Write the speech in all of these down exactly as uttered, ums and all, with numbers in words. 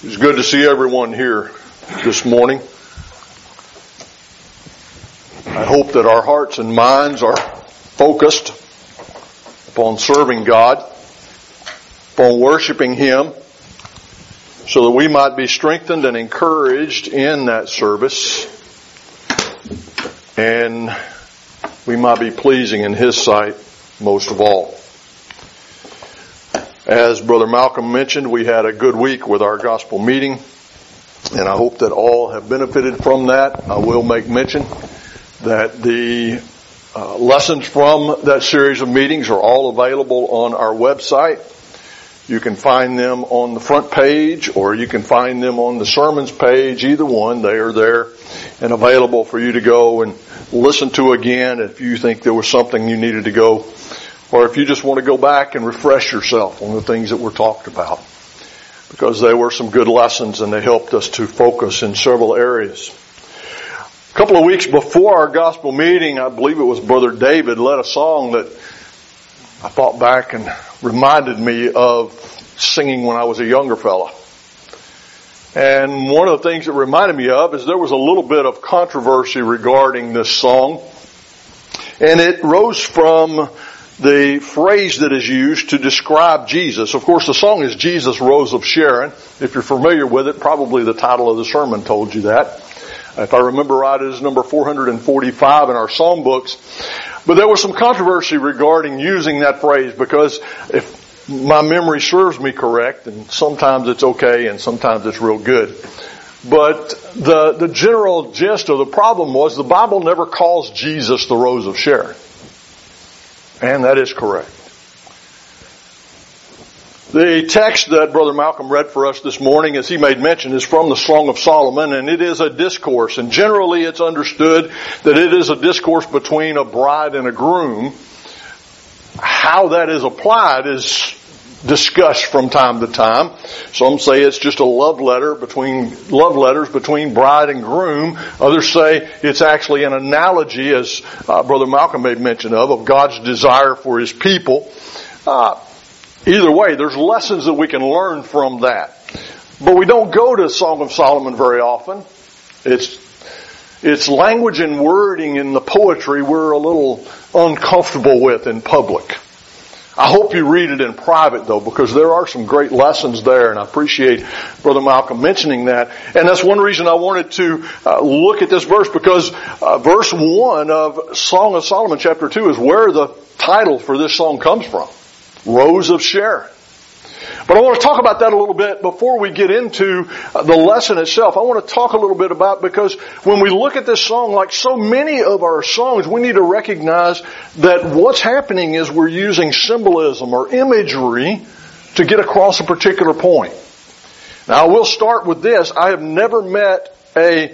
It's good to see everyone here this morning. I hope that our hearts and minds are focused upon serving God, upon worshiping Him, so that we might be strengthened and encouraged in that service, and we might be pleasing in His sight most of all. As Brother Malcolm mentioned, we had a good week with our gospel meeting, and I hope that all have benefited from that. I will make mention that the uh, lessons from that series of meetings are all available on our website. You can find them on the front page, or you can find them on the sermons page. Either one, they are there and available for you to go and listen to again if you think there was something you needed to go, or if you just want to go back and refresh yourself on the things that were talked about, because they were some good lessons and they helped us to focus in several areas. A couple of weeks before our gospel meeting, I believe it was Brother David led a song that I thought back and reminded me of singing when I was a younger fella. And one of the things it reminded me of is there was a little bit of controversy regarding this song. And it rose from the phrase that is used to describe Jesus. Of course, the song is Jesus Rose of Sharon. If you're familiar with it, probably the title of the sermon told you that. If I remember right, it is number four hundred forty-five in our psalm books. But there was some controversy regarding using that phrase, because if my memory serves me correct, and sometimes it's okay and sometimes it's real good, but the, the general gist of the problem was the Bible never calls Jesus the Rose of Sharon. And that is correct. The text that Brother Malcolm read for us this morning, as he made mention, is from the Song of Solomon, and it is a discourse. And generally it's understood that it is a discourse between a bride and a groom. How that is applied is discussed from time to time. Some say it's just a love letter between, love letters between bride and groom. Others say it's actually an analogy, as uh, Brother Malcolm made mention of, of God's desire for His people. Uh, Either way, there's lessons that we can learn from that. But we don't go to Song of Solomon very often. It's, it's language and wording in the poetry we're a little uncomfortable with in public. I hope you read it in private, though, because there are some great lessons there, and I appreciate Brother Malcolm mentioning that. And that's one reason I wanted to uh, look at this verse, because uh, verse one of Song of Solomon chapter two is where the title for this song comes from. Rose of Sharon. But I want to talk about that a little bit before we get into the lesson itself. I want to talk a little bit about, because when we look at this song, like so many of our songs, we need to recognize that what's happening is we're using symbolism or imagery to get across a particular point. Now, I will start with this. I have never met a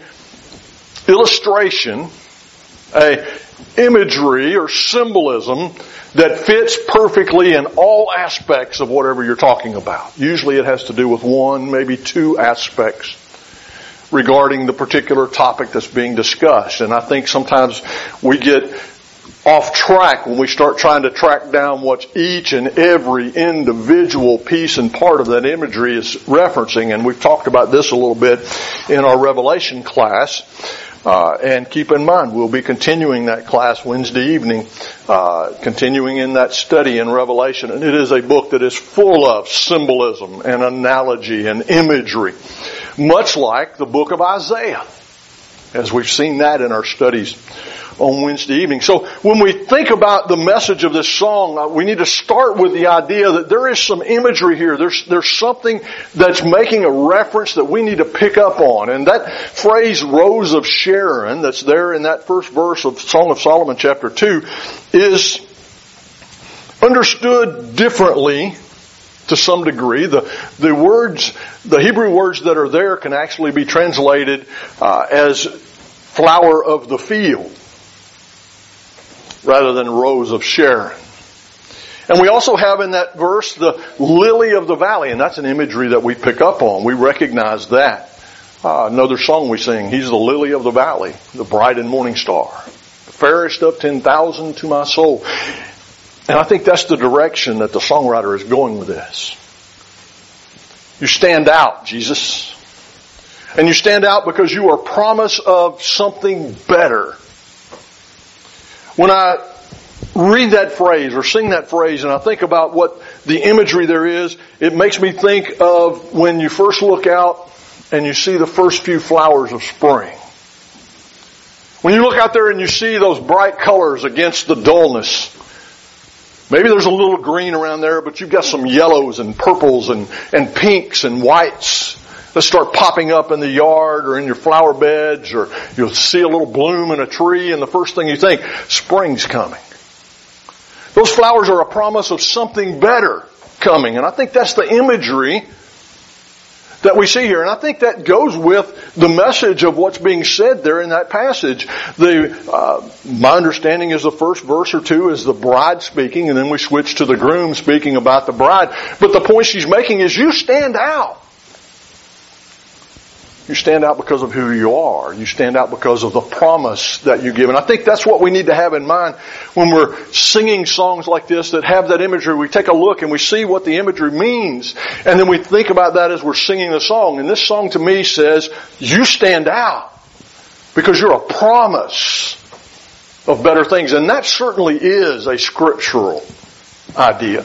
illustration, a imagery or symbolism that fits perfectly in all aspects of whatever you're talking about. Usually it has to do with one, maybe two aspects regarding the particular topic that's being discussed. And I think sometimes we get off track when we start trying to track down what each and every individual piece and part of that imagery is referencing. And we've talked about this a little bit in our Revelation class. Uh, and keep in mind, we'll be continuing that class Wednesday evening, uh, continuing in that study in Revelation. And it is a book that is full of symbolism and analogy and imagery, much like the book of Isaiah, as we've seen that in our studies on Wednesday evening. So when we think about the message of this song, we need to start with the idea that there is some imagery here. There's, there's something that's making a reference that we need to pick up on. And that phrase, Rose of Sharon, that's there in that first verse of Song of Solomon chapter two, is understood differently to some degree. The, the words, the Hebrew words that are there can actually be translated uh, as flower of the field, rather than Rose of Sharon. And we also have in that verse the lily of the valley, and that's an imagery that we pick up on. We recognize that. Uh, another song we sing, He's the lily of the valley, the bright and morning star, the fairest of ten thousand to my soul. And I think that's the direction that the songwriter is going with this. You stand out, Jesus. And you stand out because you are promise of something better. When I read that phrase or sing that phrase and I think about what the imagery there is, it makes me think of when you first look out and you see the first few flowers of spring. When you look out there and you see those bright colors against the dullness, maybe there's a little green around there, but you've got some yellows and purples and, and pinks and whites that start popping up in the yard or in your flower beds, or you'll see a little bloom in a tree and the first thing you think, spring's coming. Those flowers are a promise of something better coming. And I think that's the imagery that we see here. And I think that goes with the message of what's being said there in that passage. The, uh, my understanding is the first verse or two is the bride speaking, and then we switch to the groom speaking about the bride. But the point she's making is you stand out. You stand out because of who you are. You stand out because of the promise that you give. And I think that's what we need to have in mind when we're singing songs like this that have that imagery. We take a look and we see what the imagery means. And then we think about that as we're singing the song. And this song to me says, you stand out because you're a promise of better things. And that certainly is a scriptural idea.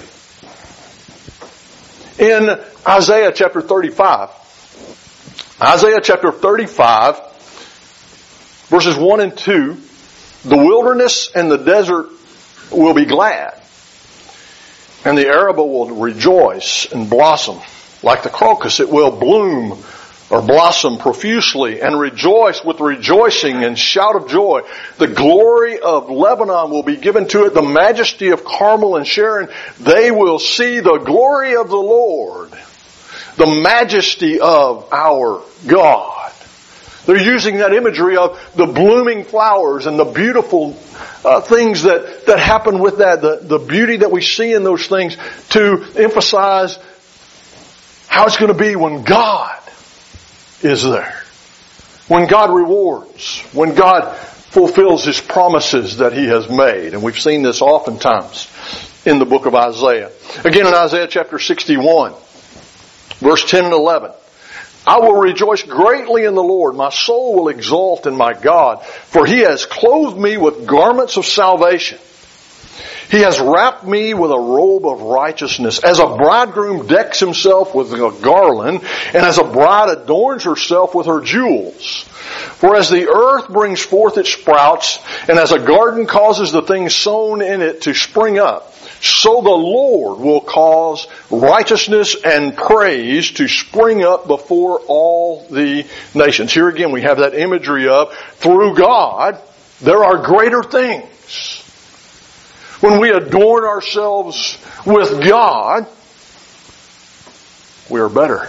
In Isaiah chapter thirty-five, Isaiah chapter thirty-five, verses one and two, the wilderness and the desert will be glad, and the Arabah will rejoice and blossom. Like the crocus, it will bloom or blossom profusely and rejoice with rejoicing and shout of joy. The glory of Lebanon will be given to it, the majesty of Carmel and Sharon. They will see the glory of the Lord, the majesty of our God. They're using that imagery of the blooming flowers and the beautiful uh, things that, that happen with that, the, the beauty that we see in those things, to emphasize how it's going to be when God is there. When God rewards. When God fulfills His promises that He has made. And we've seen this oftentimes in the book of Isaiah. Again in Isaiah chapter sixty-one. Verse ten and eleven. I will rejoice greatly in the Lord. My soul will exult in my God. For He has clothed me with garments of salvation. He has wrapped me with a robe of righteousness. As a bridegroom decks himself with a garland, and as a bride adorns herself with her jewels. For as the earth brings forth its sprouts, and as a garden causes the things sown in it to spring up, so the Lord will cause righteousness and praise to spring up before all the nations. Here again we have that imagery of, through God, there are greater things. When we adorn ourselves with God, we are better.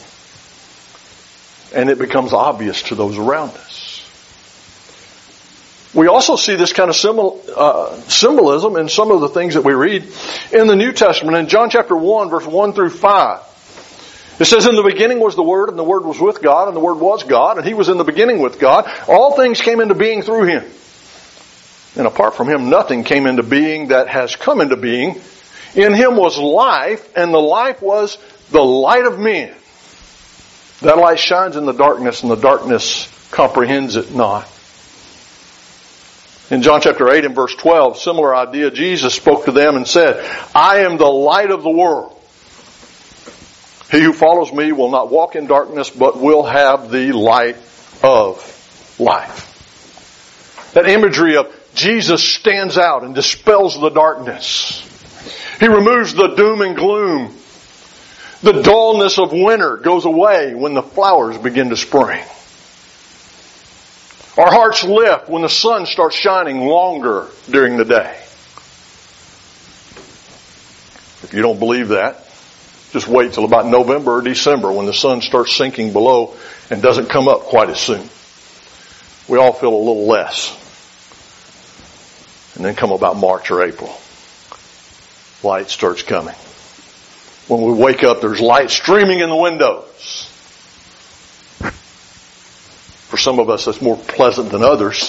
And it becomes obvious to those around us. We also see this kind of symbol, uh, symbolism in some of the things that we read in the New Testament. In John chapter one, verse one through five, it says, in the beginning was the Word, and the Word was with God, and the Word was God, and He was in the beginning with God. All things came into being through Him. And apart from Him, nothing came into being that has come into being. In Him was life, and the life was the light of men. That light shines in the darkness, and the darkness comprehends it not. In John chapter eight and verse twelve, similar idea, Jesus spoke to them and said, I am the light of the world. He who follows me will not walk in darkness, but will have the light of life. That imagery of Jesus stands out and dispels the darkness. He removes the doom and gloom. The dullness of winter goes away when the flowers begin to spring. Our hearts lift when the sun starts shining longer during the day. If you don't believe that, just wait till about November or December when the sun starts sinking below and doesn't come up quite as soon. We all feel a little less. And then come about March or April, light starts coming. When we wake up, there's light streaming in the windows. For some of us, that's more pleasant than others.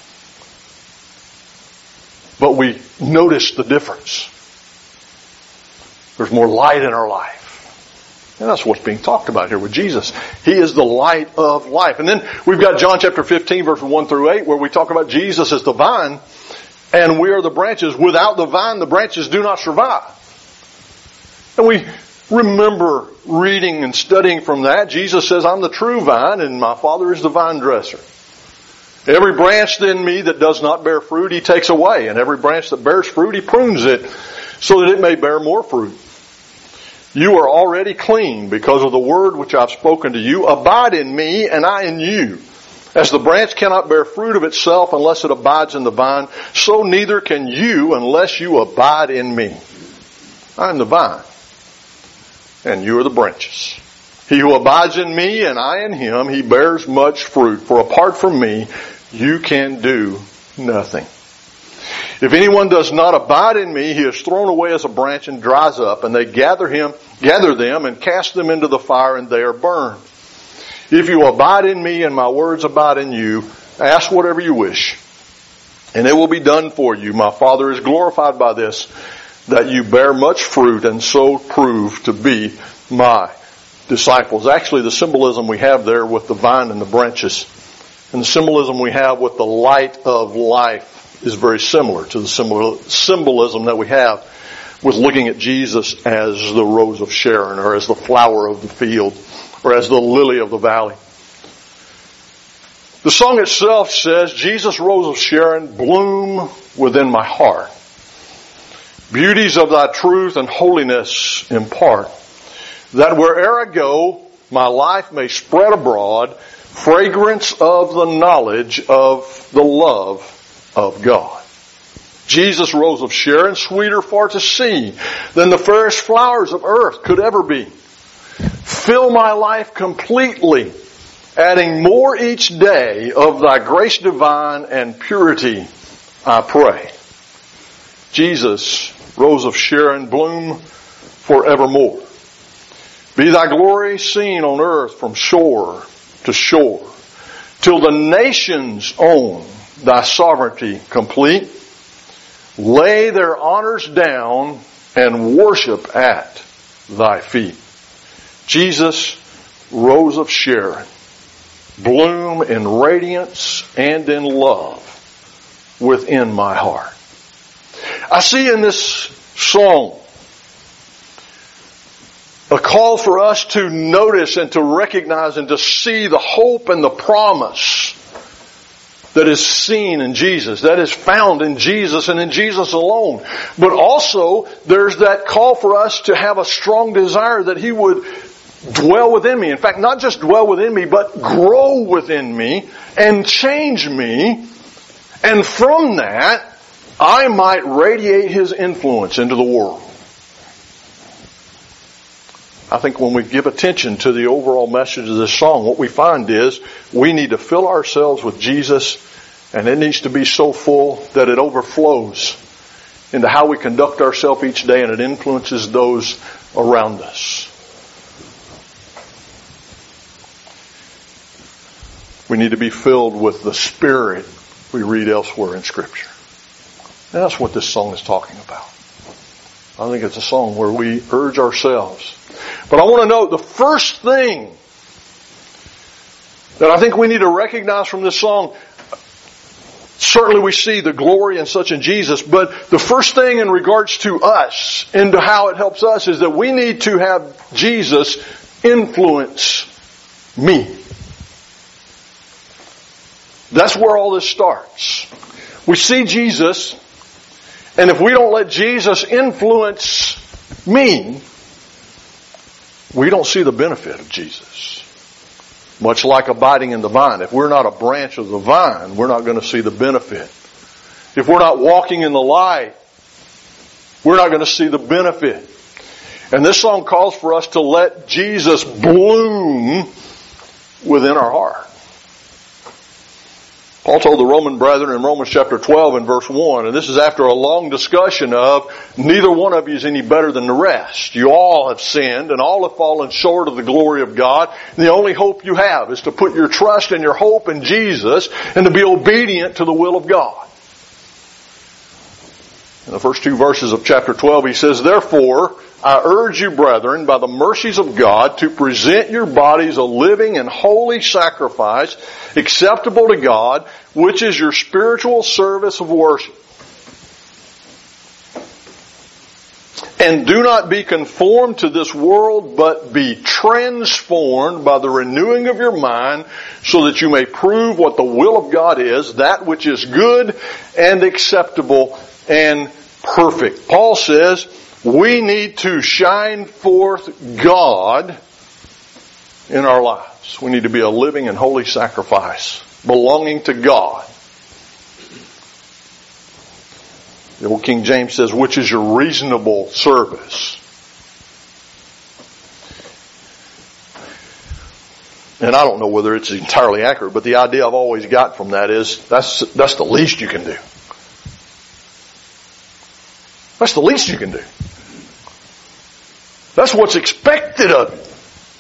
But we notice the difference. There's more light in our life. And that's what's being talked about here with Jesus. He is the light of life. And then we've got John chapter fifteen, verses one through eight, where we talk about Jesus as the vine, and we are the branches. Without the vine, the branches do not survive. And we remember reading and studying from that. Jesus says, I'm the true vine, and my Father is the vine dresser. Every branch in me that does not bear fruit, He takes away. And every branch that bears fruit, He prunes it so that it may bear more fruit. You are already clean because of the word which I've spoken to you. Abide in me and I in you. As the branch cannot bear fruit of itself unless it abides in the vine, so neither can you unless you abide in me. I am the vine, and you are the branches. He who abides in me and I in him, he bears much fruit. For apart from me, you can do nothing. If anyone does not abide in me, he is thrown away as a branch and dries up, and they gather him, gather them and cast them into the fire, and they are burned. If you abide in me and my words abide in you, ask whatever you wish, and it will be done for you. My Father is glorified by this, that you bear much fruit and so prove to be my disciples. Actually, the symbolism we have there with the vine and the branches, and the symbolism we have with the light of life, is very similar to the symbolism that we have with looking at Jesus as the rose of Sharon, or as the flower of the field, or as the lily of the valley. The song itself says, Jesus, rose of Sharon, bloom within my heart. Beauties of thy truth and holiness impart, that where'er I go, my life may spread abroad fragrance of the knowledge of the love of God. Jesus, rose of Sharon, sweeter far to see than the fairest flowers of earth could ever be. Fill my life completely, adding more each day of thy grace divine and purity, I pray. Jesus, rose of Sharon, bloom forevermore. Be thy glory seen on earth from shore to shore, till the nations own thy sovereignty complete. Lay their honors down and worship at thy feet. Jesus, rose of Sharon, bloom in radiance and in love within my heart. I see in this song a call for us to notice and to recognize and to see the hope and the promise that is seen in Jesus, that is found in Jesus and in Jesus alone. But also, there's that call for us to have a strong desire that He would dwell within me. In fact, not just dwell within me, but grow within me and change me. And from that, I might radiate His influence into the world. I think when we give attention to the overall message of this song, what we find is we need to fill ourselves with Jesus, and it needs to be so full that it overflows into how we conduct ourselves each day, and it influences those around us. We need to be filled with the Spirit we read elsewhere in Scripture. And that's what this song is talking about. I think it's a song where we urge ourselves. But I want to note the first thing that I think we need to recognize from this song, certainly we see the glory and such in Jesus, but the first thing in regards to us and to how it helps us is that we need to have Jesus influence me. That's where all this starts. We see Jesus, and if we don't let Jesus influence me, we don't see the benefit of Jesus. Much like abiding in the vine. If we're not a branch of the vine, we're not going to see the benefit. If we're not walking in the light, we're not going to see the benefit. And this song calls for us to let Jesus bloom within our heart. Paul told the Roman brethren in Romans chapter twelve and verse one, and this is after a long discussion of neither one of you is any better than the rest. You all have sinned and all have fallen short of the glory of God. And the only hope you have is to put your trust and your hope in Jesus and to be obedient to the will of God. In the first two verses of chapter twelve, he says, "Therefore, I urge you, brethren, by the mercies of God, to present your bodies a living and holy sacrifice, acceptable to God, which is your spiritual service of worship. And do not be conformed to this world, but be transformed by the renewing of your mind, so that you may prove what the will of God is, that which is good and acceptable and perfect." Paul says we need to shine forth God in our lives. We need to be a living and holy sacrifice belonging to God. The old King James says, which is your reasonable service. And I don't know whether it's entirely accurate, but the idea I've always got from that is that's that's the least you can do. That's the least you can do. That's what's expected of you.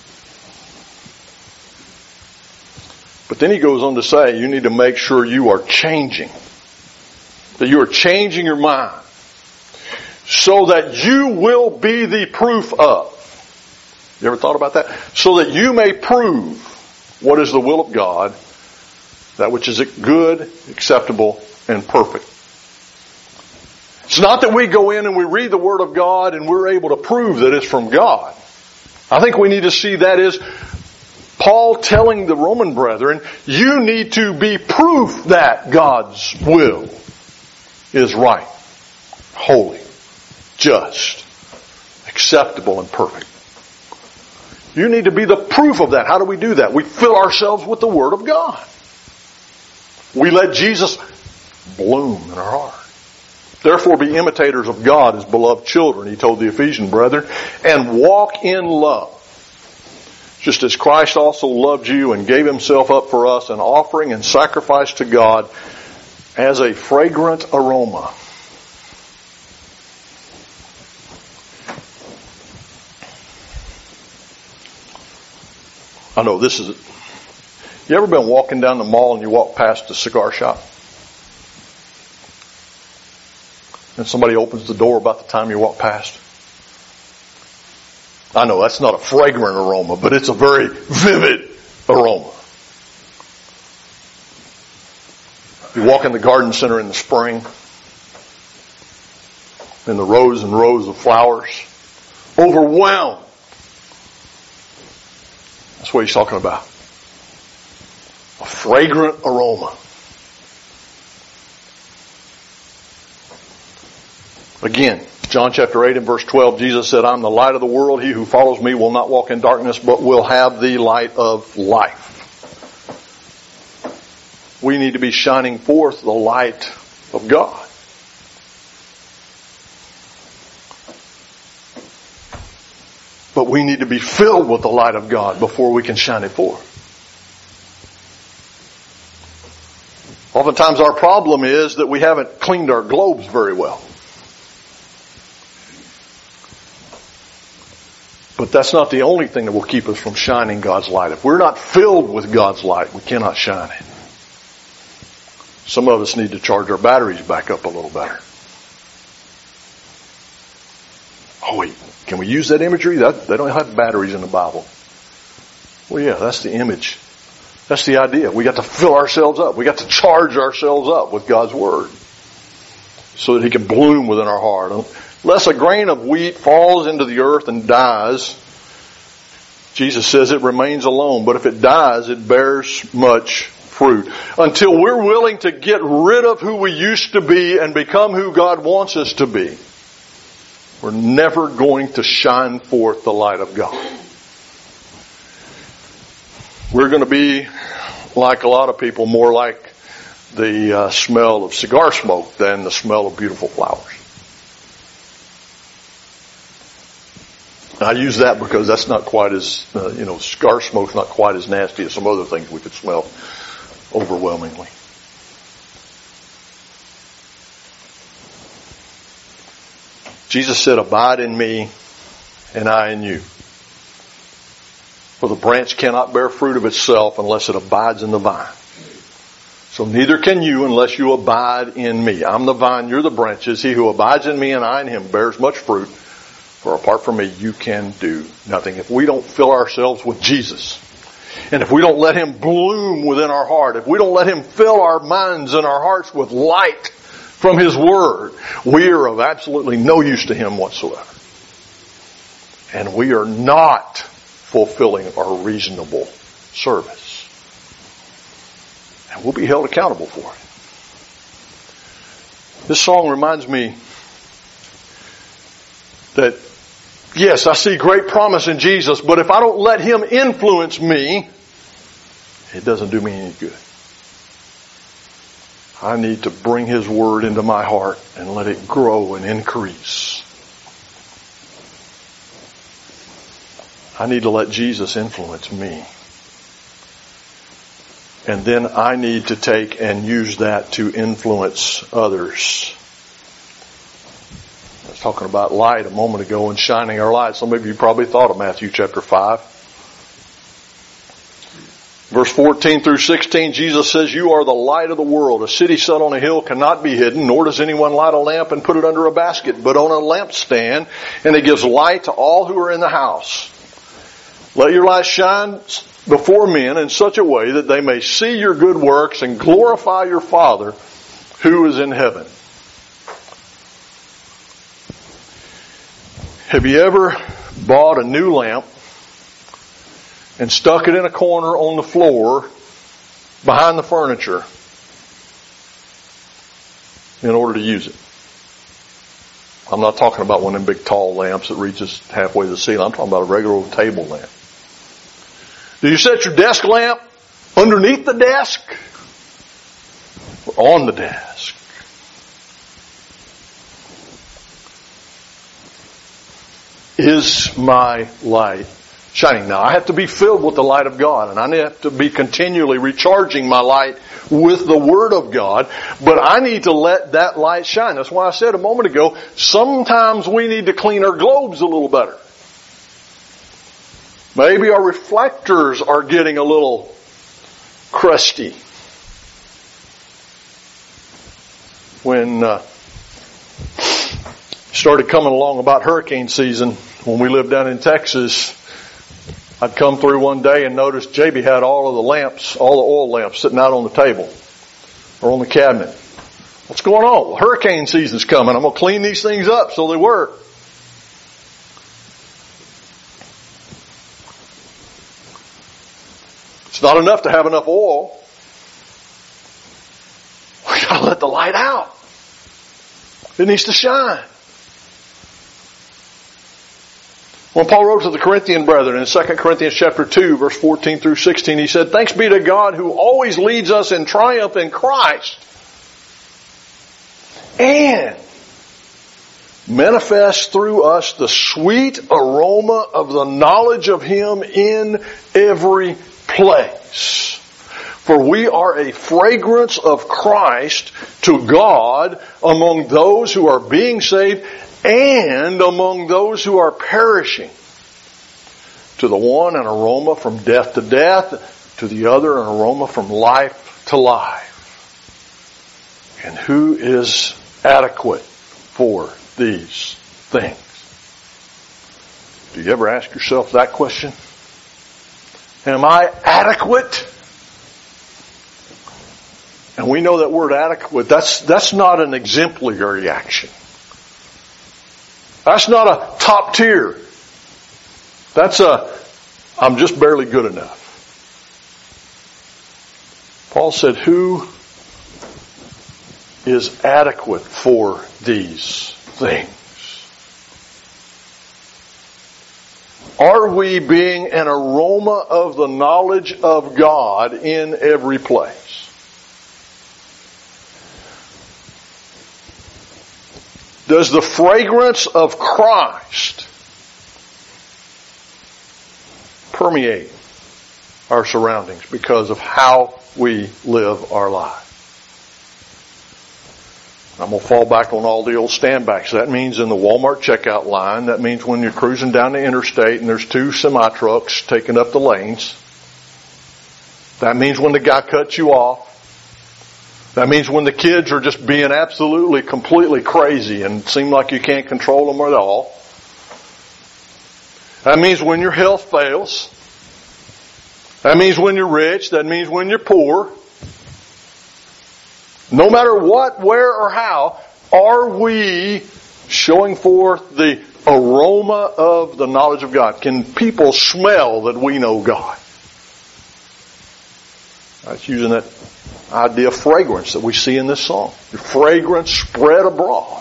But then he goes on to say, you need to make sure you are changing. That you are changing your mind. So that you will be the proof of. You ever thought about that? So that you may prove what is the will of God, that which is good, acceptable, and perfect. It's not that we go in and we read the Word of God and we're able to prove that it's from God. I think we need to see that as Paul telling the Roman brethren, you need to be proof that God's will is right, holy, just, acceptable, and perfect. You need to be the proof of that. How do we do that? We fill ourselves with the Word of God. We let Jesus bloom in our heart. Therefore be imitators of God as beloved children, he told the Ephesian brethren, and walk in love. Just as Christ also loved you and gave himself up for us, an offering and sacrifice to God as a fragrant aroma. I know this is it. You ever been walking down the mall and you walk past a cigar shop? And somebody opens the door about the time you walk past? I know that's not a fragrant aroma, but it's a very vivid aroma. You walk in the garden center in the spring, in the rows and rows of flowers, overwhelmed. That's what he's talking about. A fragrant aroma. Again, John chapter eight and verse twelve, Jesus said, I'm the light of the world. He who follows me will not walk in darkness, but will have the light of life. We need to be shining forth the light of God. But we need to be filled with the light of God before we can shine it forth. Oftentimes our problem is that we haven't cleaned our globes very well. But that's not the only thing that will keep us from shining God's light. If we're not filled with God's light, we cannot shine it. Some of us need to charge our batteries back up a little better. Oh wait, can we use that imagery? That, they don't have batteries in the Bible. Well yeah, that's the image. That's the idea. We got to fill ourselves up. We got to charge ourselves up with God's Word. So that He can bloom within our heart. Unless a grain of wheat falls into the earth and dies, Jesus says it remains alone. But if it dies, it bears much fruit. Until we're willing to get rid of who we used to be and become who God wants us to be, we're never going to shine forth the light of God. We're going to be, like a lot of people, more like the uh, smell of cigar smoke than the smell of beautiful flowers. I use that because that's not quite as, uh, you know, cigar smoke's not quite as nasty as some other things we could smell overwhelmingly. Jesus said, abide in me and I in you. For the branch cannot bear fruit of itself unless it abides in the vine. So neither can you unless you abide in me. I'm the vine, you're the branches. He who abides in me and I in him bears much fruit. For apart from me, you can do nothing. If we don't fill ourselves with Jesus, and if we don't let him bloom within our heart, if we don't let him fill our minds and our hearts with light from his word, we are of absolutely no use to him whatsoever. And we are not fulfilling our reasonable service. And we'll be held accountable for it. This song reminds me that, yes, I see great promise in Jesus, but if I don't let him influence me, it doesn't do me any good. I need to bring his word into my heart and let it grow and increase. I need to let Jesus influence me. And then I need to take and use that to influence others. I was talking about light a moment ago and shining our light. Some of you probably thought of Matthew chapter five. Verse fourteen through sixteen, Jesus says, you are the light of the world. A city set on a hill cannot be hidden, nor does anyone light a lamp and put it under a basket, but on a lampstand, and it gives light to all who are in the house. Let your light shine before men in such a way that they may see your good works and glorify your Father who is in heaven. Have you ever bought a new lamp and stuck it in a corner on the floor behind the furniture in order to use it? I'm not talking about one of them big tall lamps that reaches halfway to the ceiling. I'm talking about a regular old table lamp. Do you set your desk lamp underneath the desk or on the desk? Is my light shining? Now, I have to be filled with the light of God, and I have to be continually recharging my light with the Word of God, but I need to let that light shine. That's why I said a moment ago, sometimes we need to clean our globes a little better. Maybe our reflectors are getting a little crusty. When uh, started coming along about hurricane season, when we lived down in Texas, I'd come through one day and noticed J B had all of the lamps, all the oil lamps sitting out on the table or on the cabinet. What's going on? Well, hurricane season's coming. I'm going to clean these things up. So they were. It's not enough to have enough oil. We got to let the light out. It needs to shine. When Paul wrote to the Corinthian brethren in Second Corinthians chapter two, verse fourteen through sixteen, he said, thanks be to God who always leads us in triumph in Christ and manifests through us the sweet aroma of the knowledge of Him in every place. For we are a fragrance of Christ to God among those who are being saved and among those who are perishing. To the one, an aroma from death to death. To the other, an aroma from life to life. And who is adequate for these things? Do you ever ask yourself that question? Am I adequate? And we know that word adequate, that's, that's not an exemplary action. That's not a top tier. That's a, I'm just barely good enough. Paul said, who is adequate for these things? Are we being an aroma of the knowledge of God in every place? Does the fragrance of Christ permeate our surroundings because of how we live our lives? I'm going to fall back on all the old standbacks. That means in the Walmart checkout line. That means when you're cruising down the interstate and there's two semi-trucks taking up the lanes. That means when the guy cuts you off. That means when the kids are just being absolutely, completely crazy and seem like you can't control them at all. That means when your health fails. That means when you're rich. That means when you're poor. No matter what, where, or how, are we showing forth the aroma of the knowledge of God? Can people smell that we know God? That's using that idea of fragrance that we see in this song. Your fragrance spread abroad.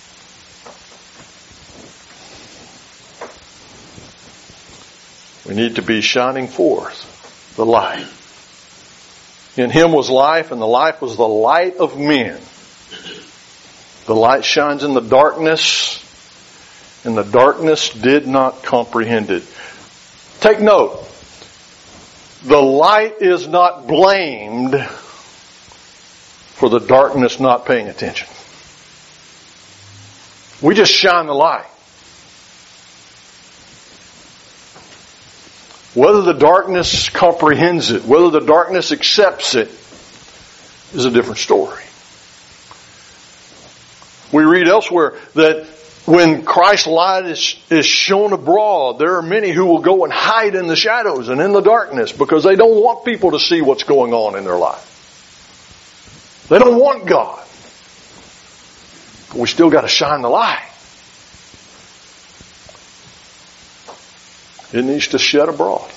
We need to be shining forth the light. In Him was life, and the life was the light of men. The light shines in the darkness, and the darkness did not comprehend it. Take note. The light is not blamed for the darkness not paying attention. We just shine the light. Whether the darkness comprehends it, whether the darkness accepts it, is a different story. We read elsewhere that when Christ's light is, is shown abroad, there are many who will go and hide in the shadows and in the darkness because they don't want people to see what's going on in their life. They don't want God. But we still got to shine the light. It needs to shed abroad.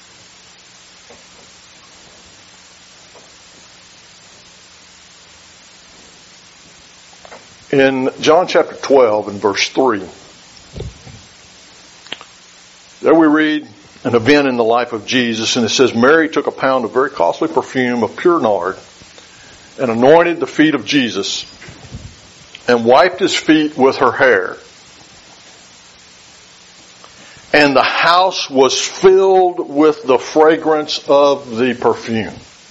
In John chapter twelve and verse three, there we read an event in the life of Jesus, and it says, Mary took a pound of very costly perfume of pure nard and anointed the feet of Jesus and wiped His feet with her hair. And the house was filled with the fragrance of the perfume.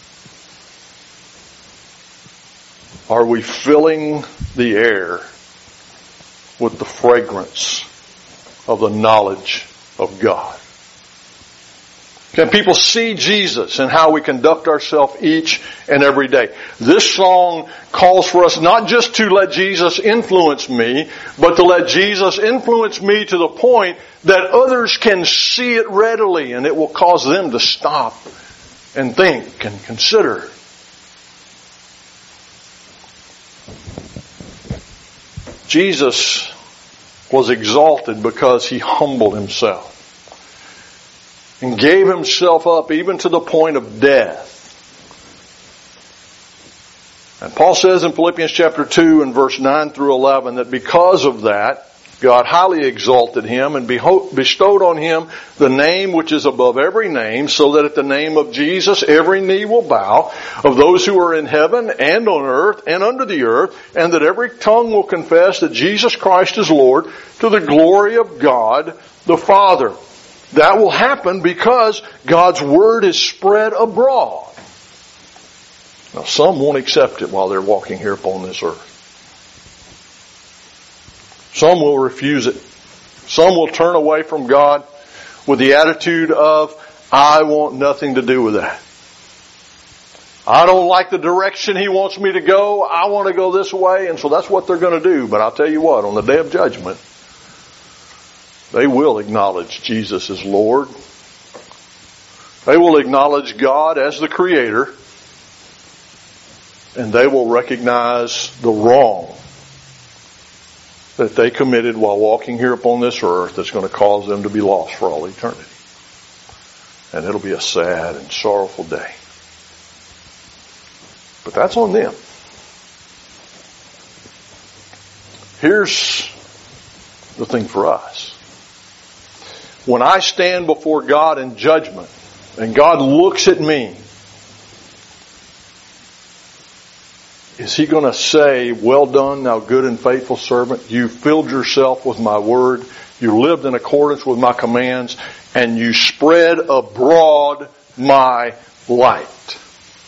Are we filling the air with the fragrance of the knowledge of God? Can people see Jesus and how we conduct ourselves each and every day? This song calls for us not just to let Jesus influence me, but to let Jesus influence me to the point that others can see it readily, and it will cause them to stop and think and consider. Jesus was exalted because He humbled Himself and gave Himself up even to the point of death. And Paul says in Philippians chapter two and verse nine through eleven that because of that, God highly exalted Him and bestowed on Him the name which is above every name, so that at the name of Jesus every knee will bow, of those who are in heaven and on earth and under the earth, and that every tongue will confess that Jesus Christ is Lord, to the glory of God the Father. That will happen because God's Word is spread abroad. Now, some won't accept it while they're walking here upon this earth. Some will refuse it. Some will turn away from God with the attitude of, I want nothing to do with that. I don't like the direction He wants me to go. I want to go this way. And so that's what they're going to do. But I'll tell you what, on the day of judgment, they will acknowledge Jesus as Lord. They will acknowledge God as the Creator. And they will recognize the wrong that they committed while walking here upon this earth that's going to cause them to be lost for all eternity. And it'll be a sad and sorrowful day. But that's on them. Here's the thing for us. When I stand before God in judgment, and God looks at me, is He going to say, well done, thou good and faithful servant. You filled yourself with my word. You lived in accordance with my commands. And you spread abroad my light.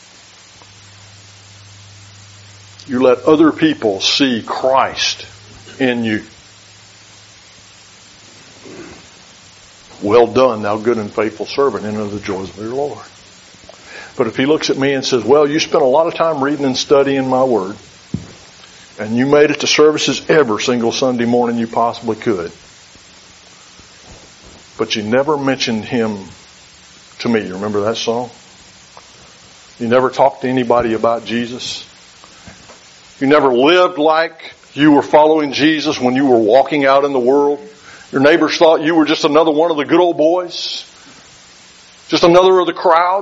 You let other people see Christ in you. Well done, thou good and faithful servant. Enter the joys of your Lord. But if he looks at me and says, well, you spent a lot of time reading and studying my word, and you made it to services every single Sunday morning you possibly could, but you never mentioned him to me. You remember that song? You never talked to anybody about Jesus. You never lived like you were following Jesus when you were walking out in the world. Your neighbors thought you were just another one of the good old boys. Just another of the crowd.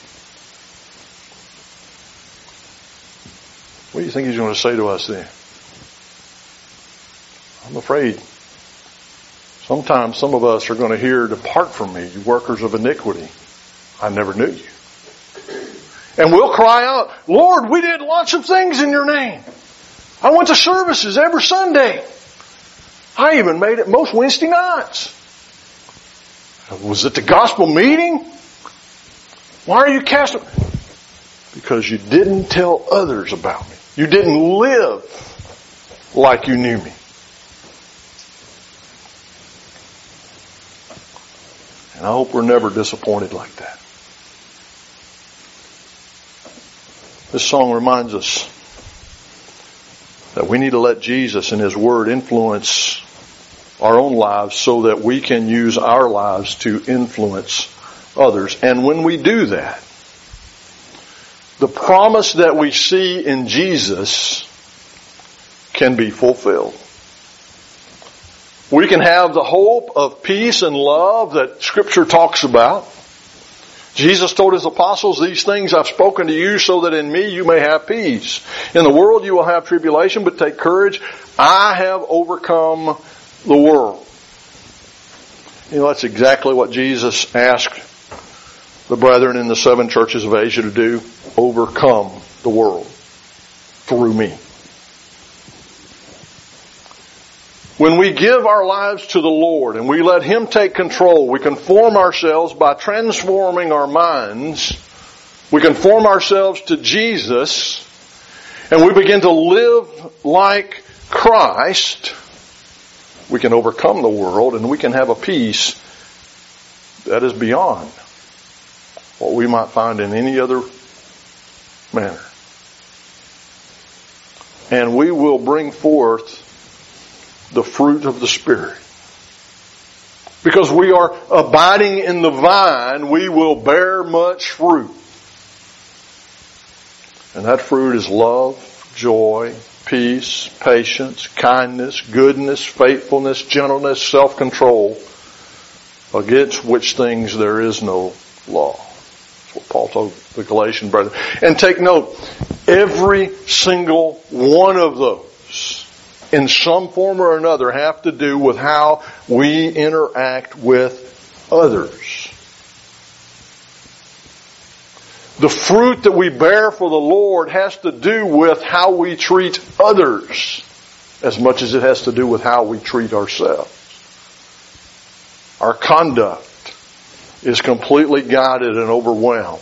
What do you think he's going to say to us then? I'm afraid sometimes some of us are going to hear, depart from me, you workers of iniquity. I never knew you. And we'll cry out, Lord, we did lots of things in your name. I went to services every Sunday. I even made it most Wednesday nights. Was it the gospel meeting? Why are you casting? Because you didn't tell others about me. You didn't live like you knew me. And I hope we're never disappointed like that. This song reminds us that we need to let Jesus and His Word influence our own lives so that we can use our lives to influence others. And when we do that, the promise that we see in Jesus can be fulfilled. We can have the hope of peace and love that Scripture talks about. Jesus told His apostles, these things I've spoken to you so that in me you may have peace. In the world you will have tribulation, but take courage. I have overcome the world. You know, that's exactly what Jesus asked the brethren in the seven churches of Asia to do. Overcome the world through me. When we give our lives to the Lord and we let Him take control, we conform ourselves by transforming our minds. We conform ourselves to Jesus and we begin to live like Christ. We can overcome the world and we can have a peace that is beyond what we might find in any other manner. And we will bring forth the fruit of the Spirit. Because we are abiding in the vine, we will bear much fruit. And that fruit is love, joy, peace, patience, kindness, goodness, faithfulness, gentleness, self-control, against which things there is no law. That's what Paul told the Galatian brethren. And take note, every single one of those, in some form or another, have to do with how we interact with others. The fruit that we bear for the Lord has to do with how we treat others as much as it has to do with how we treat ourselves. Our conduct is completely guided and overwhelmed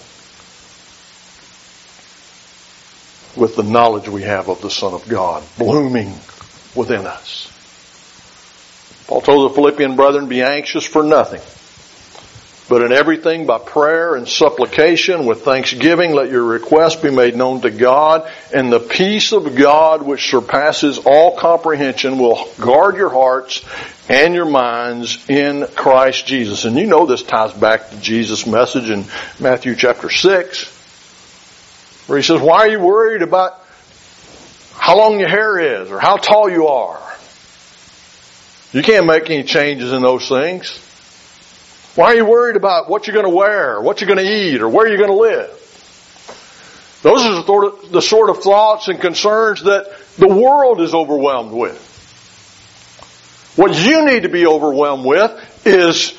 with the knowledge we have of the Son of God blooming within us. Paul told the Philippian brethren, be anxious for nothing, but in everything by prayer and supplication with thanksgiving let your requests be made known to God, and the peace of God which surpasses all comprehension will guard your hearts and your minds in Christ Jesus. And you know this ties back to Jesus' message in Matthew chapter six, where He says, why are you worried about how long your hair is or how tall you are? You can't make any changes in those things. Why are you worried about what you're going to wear, or what you're going to eat, or where you're going to live? Those are the sort of, the sort of thoughts and concerns that the world is overwhelmed with. What you need to be overwhelmed with is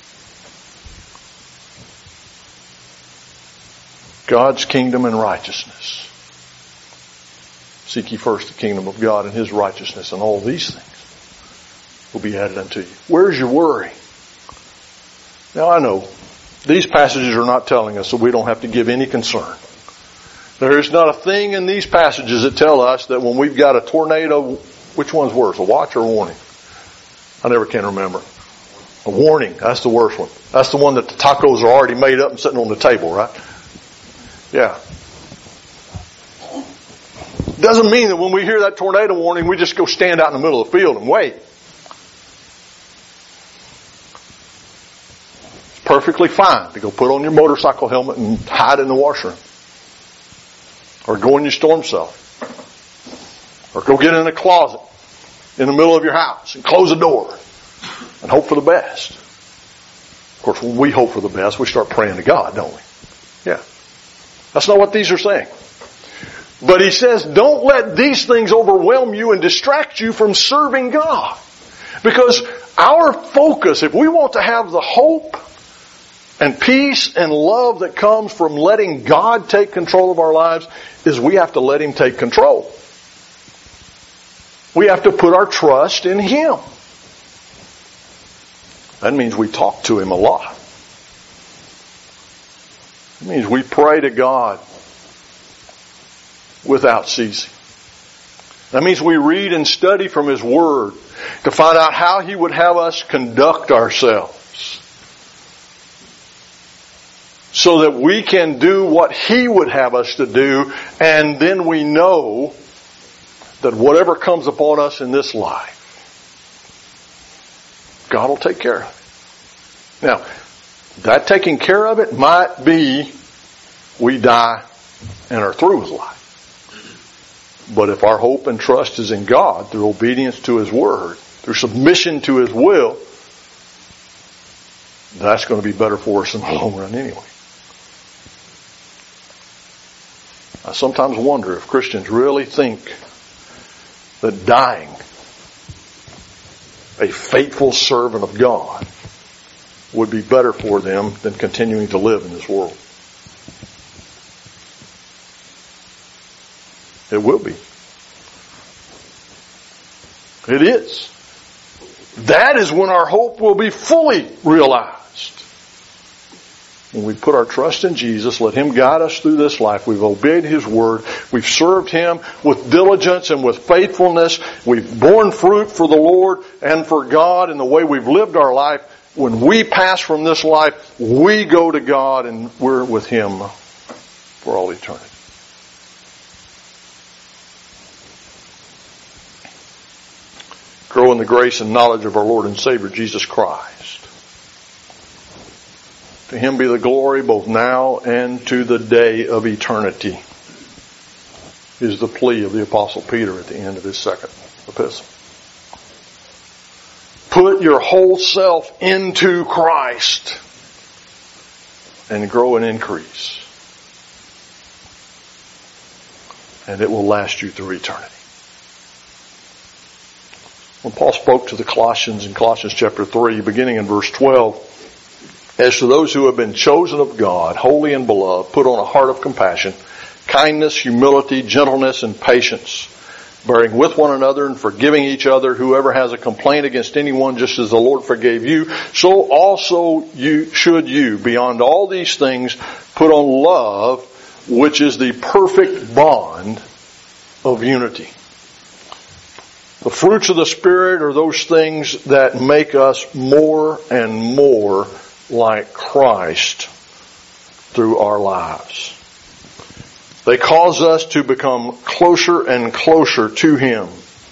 God's kingdom and righteousness. Seek ye first the kingdom of God and His righteousness, and all these things will be added unto you. Where's your worry? Now I know these passages are not telling us that we don't have to give any concern. There is not a thing in these passages that tell us that when we've got a tornado, which one's worse, a watch or a warning? I never can remember. A warning, that's the worst one. That's the one that the tacos are already made up and sitting on the table, right? Yeah. Doesn't mean that when we hear that tornado warning, we just go stand out in the middle of the field and wait. It's perfectly fine to go put on your motorcycle helmet and hide in the washroom. Or go in your storm cellar. Or go get in a closet in the middle of your house and close the door and hope for the best. Of course, when we hope for the best, we start praying to God, don't we? Yeah. That's not what these are saying. But he says, don't let these things overwhelm you and distract you from serving God. Because our focus, if we want to have the hope and peace and love that comes from letting God take control of our lives, is we have to let Him take control. We have to put our trust in Him. That means we talk to Him a lot. It means we pray to God without ceasing. That means we read and study from His Word to find out how He would have us conduct ourselves so that we can do what He would have us to do, and then we know that whatever comes upon us in this life, God will take care of it. Now, that taking care of it might be we die and are through with life. But if our hope and trust is in God, through obedience to His Word, through submission to His will, that's going to be better for us in the long run anyway. I sometimes wonder if Christians really think that dying a faithful servant of God would be better for them than continuing to live in this world. It will be. It is. That is when our hope will be fully realized. When we put our trust in Jesus, let Him guide us through this life. We've obeyed His Word. We've served Him with diligence and with faithfulness. We've borne fruit for the Lord and for God in the way we've lived our life. When we pass from this life, we go to God and we're with Him for all eternity. Grow in the grace and knowledge of our Lord and Savior, Jesus Christ. To Him be the glory both now and to the day of eternity, is the plea of the Apostle Peter at the end of his second epistle. Put your whole self into Christ and grow and increase. And it will last you through eternity. When Paul spoke to the Colossians in Colossians chapter three, beginning in verse twelve, as to those who have been chosen of God, holy and beloved, put on a heart of compassion, kindness, humility, gentleness, and patience, bearing with one another and forgiving each other. Whoever has a complaint against anyone, just as the Lord forgave you, so also you should you. Beyond all these things, put on love, which is the perfect bond of unity. The fruits of the Spirit are those things that make us more and more like Christ through our lives. They cause us to become closer and closer to Him.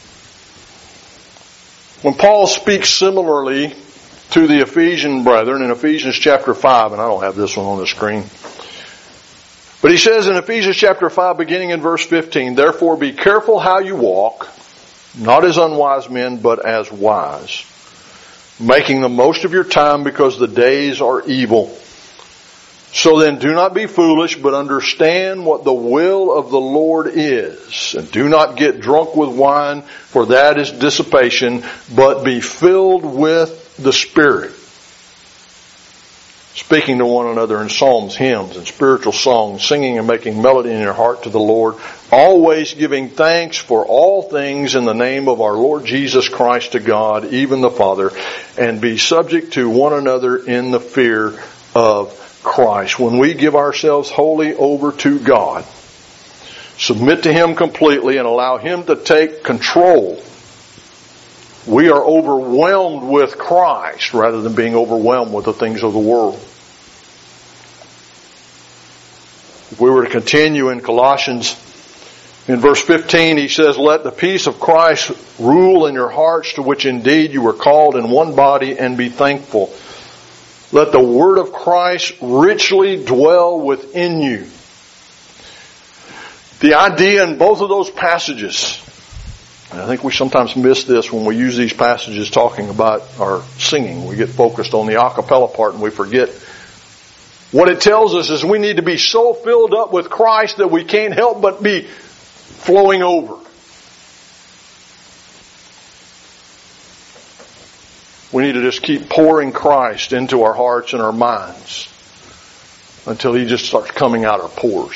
When Paul speaks similarly to the Ephesian brethren in Ephesians chapter five, and I don't have this one on the screen, but he says in Ephesians chapter five, beginning in verse fifteen, therefore be careful how you walk, not as unwise men, but as wise, making the most of your time because the days are evil. So then do not be foolish, but understand what the will of the Lord is. And do not get drunk with wine, for that is dissipation, but be filled with the Spirit, speaking to one another in psalms, hymns, and spiritual songs, singing and making melody in your heart to the Lord, always giving thanks for all things in the name of our Lord Jesus Christ to God, even the Father, and be subject to one another in the fear of Christ. When we give ourselves wholly over to God, submit to Him completely and allow Him to take control, we are overwhelmed with Christ rather than being overwhelmed with the things of the world. If we were to continue in Colossians, in verse fifteen, he says, "Let the peace of Christ rule in your hearts, to which indeed you were called in one body, and be thankful. Let the word of Christ richly dwell within you." The idea in both of those passages, and I think we sometimes miss this when we use these passages talking about our singing. We get focused on the a cappella part and we forget. What it tells us is we need to be so filled up with Christ that we can't help but be flowing over. We need to just keep pouring Christ into our hearts and our minds until He just starts coming out our pores.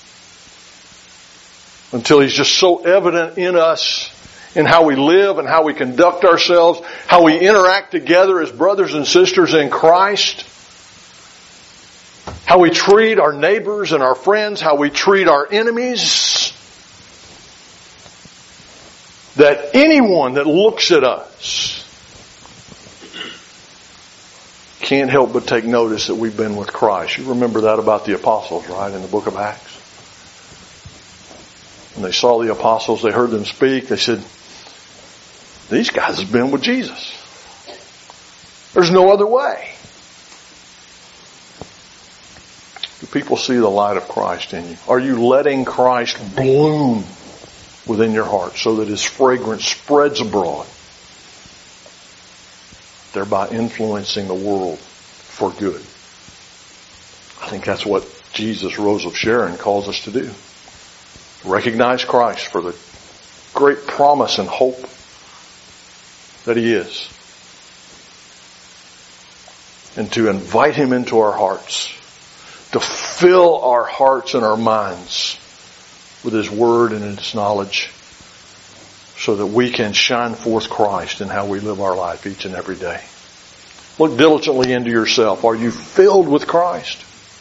Until He's just so evident in us, in how we live and how we conduct ourselves, how we interact together as brothers and sisters in Christ, how we treat our neighbors and our friends, how we treat our enemies, that anyone that looks at us can't help but take notice that we've been with Christ. You remember that about the apostles, right, in the book of Acts? When they saw the apostles, they heard them speak, they said, "These guys have been with Jesus. There's no other way." Do people see the light of Christ in you? Are you letting Christ bloom within your heart so that His fragrance spreads abroad, thereby influencing the world for good? I think that's what Jesus, Rose of Sharon, calls us to do. Recognize Christ for the great promise and hope that He is. And to invite Him into our hearts. To fill our hearts and our minds with His Word and His knowledge, so that we can shine forth Christ in how we live our life each and every day. Look diligently into yourself. Are you filled with Christ?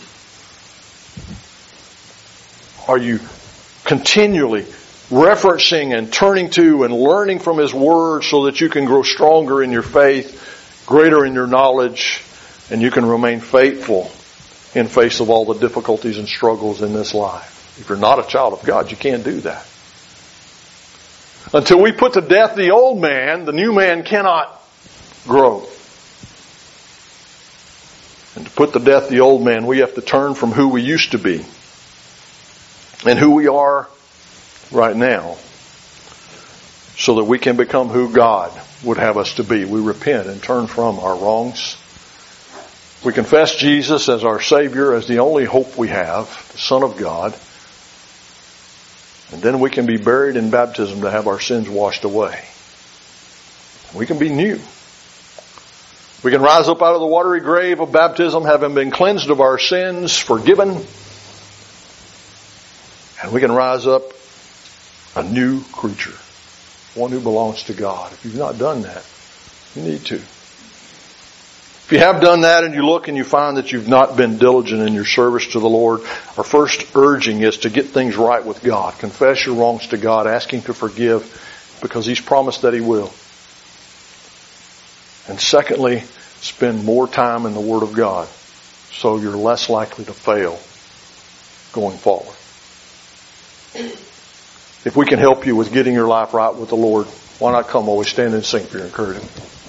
Are you continually referencing and turning to and learning from His Word so that you can grow stronger in your faith, greater in your knowledge, and you can remain faithful in face of all the difficulties and struggles in this life? If you're not a child of God, you can't do that. Until we put to death the old man, the new man cannot grow. And to put to death the old man, we have to turn from who we used to be and who we are right now, so that we can become who God would have us to be. We repent and turn from our wrongs. We confess Jesus as our Savior, as the only hope we have, the Son of God. And then we can be buried in baptism to have our sins washed away. We can be new. We can rise up out of the watery grave of baptism, having been cleansed of our sins, forgiven. And we can rise up a new creature, one who belongs to God. If you've not done that, you need to. If you have done that and you look and you find that you've not been diligent in your service to the Lord, our first urging is to get things right with God. Confess your wrongs to God, ask Him to forgive, because He's promised that He will. And secondly, spend more time in the Word of God so you're less likely to fail going forward. If we can help you with getting your life right with the Lord, why not come while we stand and sing for your encouragement?